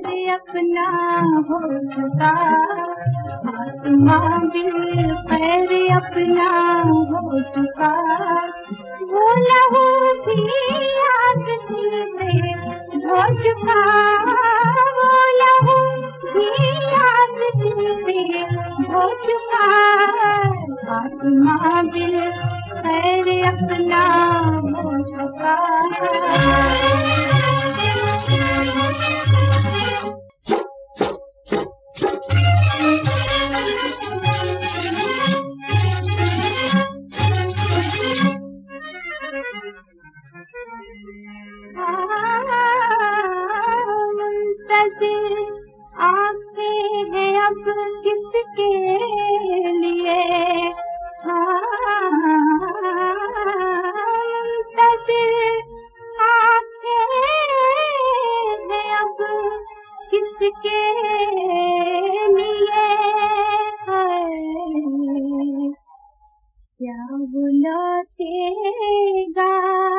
अपना हो चुका, आसमां बिल खैर अपना हो चुका। वो लहू भी याद में हो चुका, वो लहू भी याद में हो चुका। आसमां बिल खैर अपना हो चुका। मुंतज़िर आंखें हैं अब किसके लिए, मुंतज़िर आंखें हैं अब किसके लिए। क्या वो लौटेगा,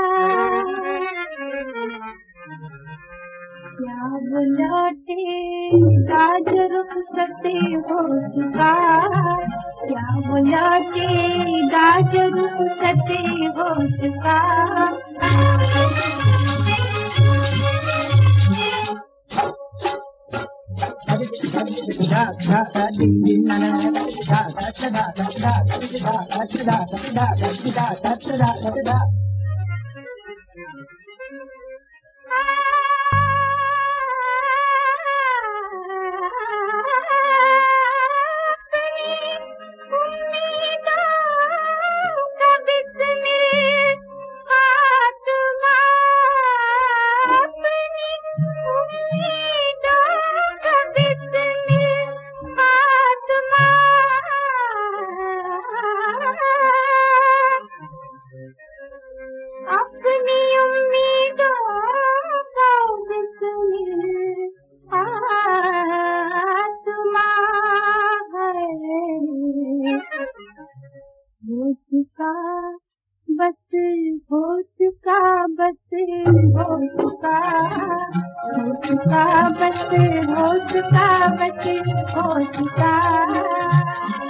क्या वो लौटेगा जो रुखसते हो चुका, क्या वो लौटेगा जो रुखसते हो चुका। हो चुका बस, हो चुका बस, हो चुका, हो चुका बस, हो चुका बस, हो चुका।